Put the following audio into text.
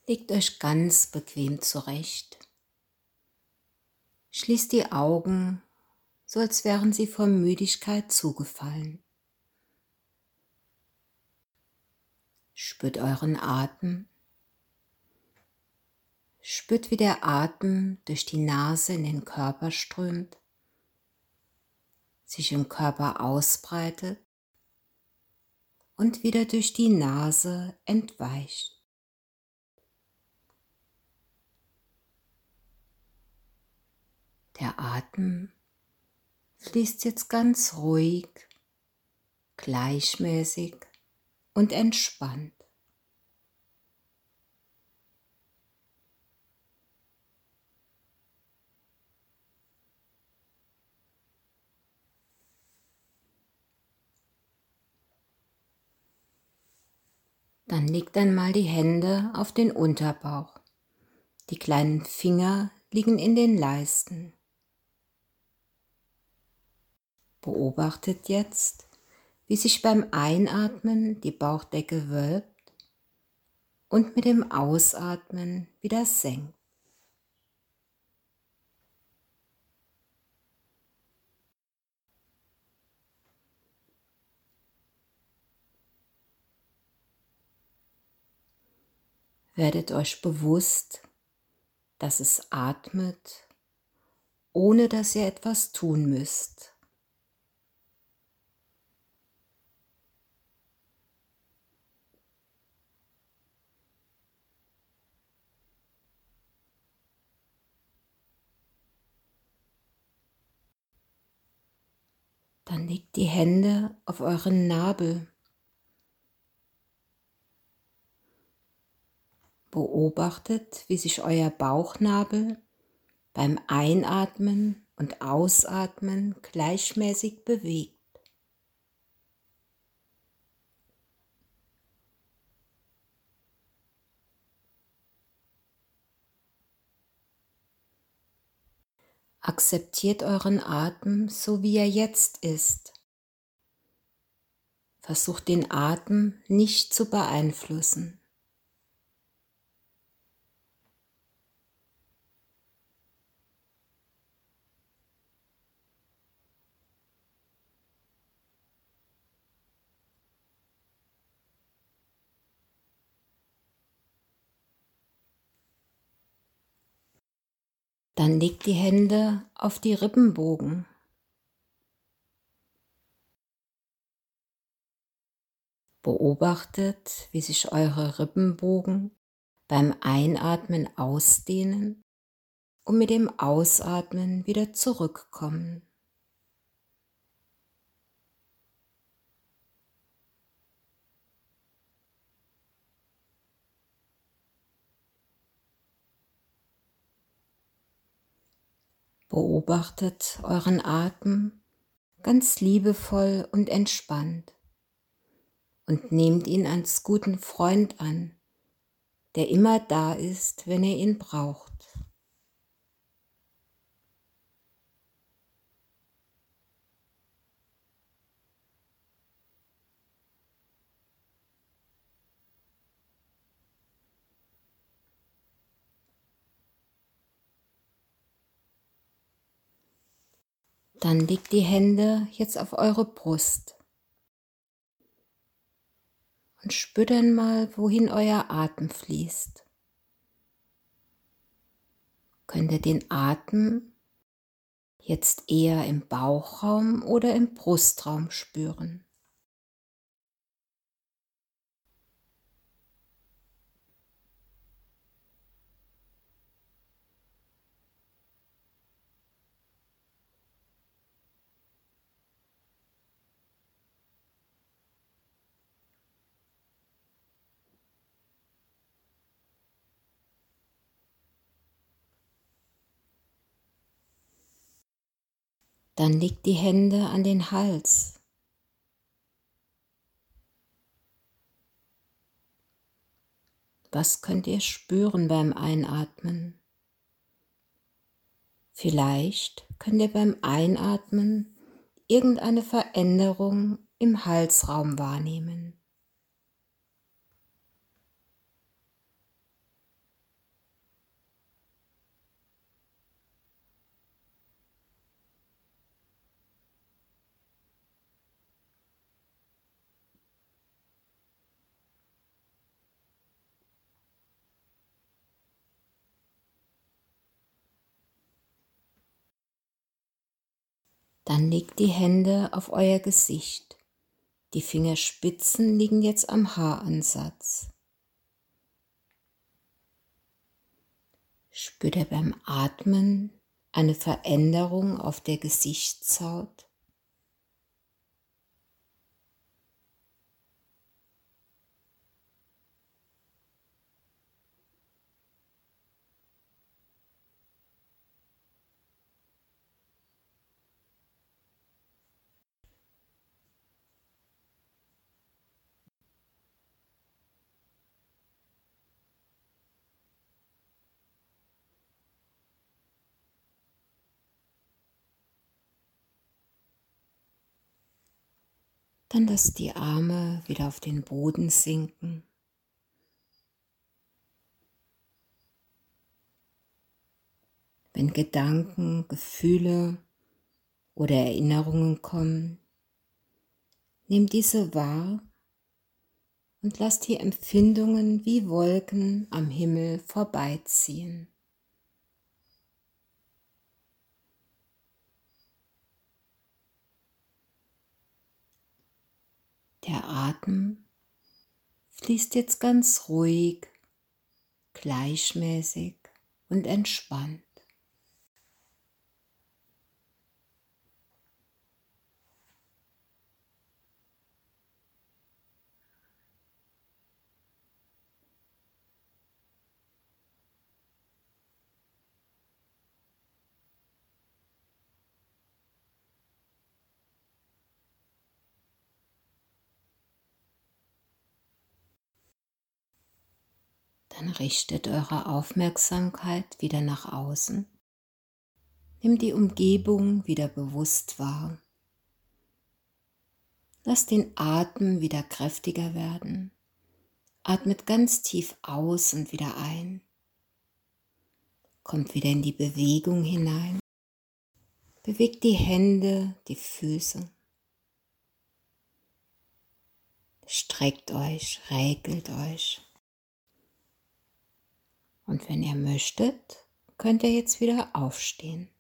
Legt euch ganz bequem zurecht. Schließt die Augen, so als wären sie vor Müdigkeit zugefallen. Spürt euren Atem. Spürt, wie der Atem durch die Nase in den Körper strömt, sich im Körper ausbreitet und wieder durch die Nase entweicht. Der Atem fließt jetzt ganz ruhig, gleichmäßig und entspannt. Dann legt einmal die Hände auf den Unterbauch. Die kleinen Finger liegen in den Leisten. Beobachtet jetzt, wie sich beim Einatmen die Bauchdecke wölbt und mit dem Ausatmen wieder senkt. Werdet euch bewusst, dass es atmet, ohne dass ihr etwas tun müsst. Dann legt die Hände auf euren Nabel. Beobachtet, wie sich euer Bauchnabel beim Einatmen und Ausatmen gleichmäßig bewegt. Akzeptiert euren Atem, so wie er jetzt ist. Versucht den Atem nicht zu beeinflussen. Dann legt die Hände auf die Rippenbogen. Beobachtet, wie sich eure Rippenbogen beim Einatmen ausdehnen und mit dem Ausatmen wieder zurückkommen. Beobachtet euren Atem ganz liebevoll und entspannt und nehmt ihn als guten Freund an, der immer da ist, wenn ihr ihn braucht. Dann legt die Hände jetzt auf eure Brust und spürt einmal, wohin euer Atem fließt. Könnt ihr den Atem jetzt eher im Bauchraum oder im Brustraum spüren? Dann legt die Hände an den Hals. Was könnt ihr spüren beim Einatmen? Vielleicht könnt ihr beim Einatmen irgendeine Veränderung im Halsraum wahrnehmen. Dann legt die Hände auf euer Gesicht. Die Fingerspitzen liegen jetzt am Haaransatz. Spürt ihr beim Atmen eine Veränderung auf der Gesichtshaut? Dann lasst die Arme wieder auf den Boden sinken. Wenn Gedanken, Gefühle oder Erinnerungen kommen, nehmt diese wahr und lasst die Empfindungen wie Wolken am Himmel vorbeiziehen. Der Atem fließt jetzt ganz ruhig, gleichmäßig und entspannt. Dann richtet eure Aufmerksamkeit wieder nach außen. Nimm die Umgebung wieder bewusst wahr. Lasst den Atem wieder kräftiger werden. Atmet ganz tief aus und wieder ein. Kommt wieder in die Bewegung hinein. Bewegt die Hände, die Füße. Streckt euch, räkelt euch. Und wenn ihr möchtet, könnt ihr jetzt wieder aufstehen.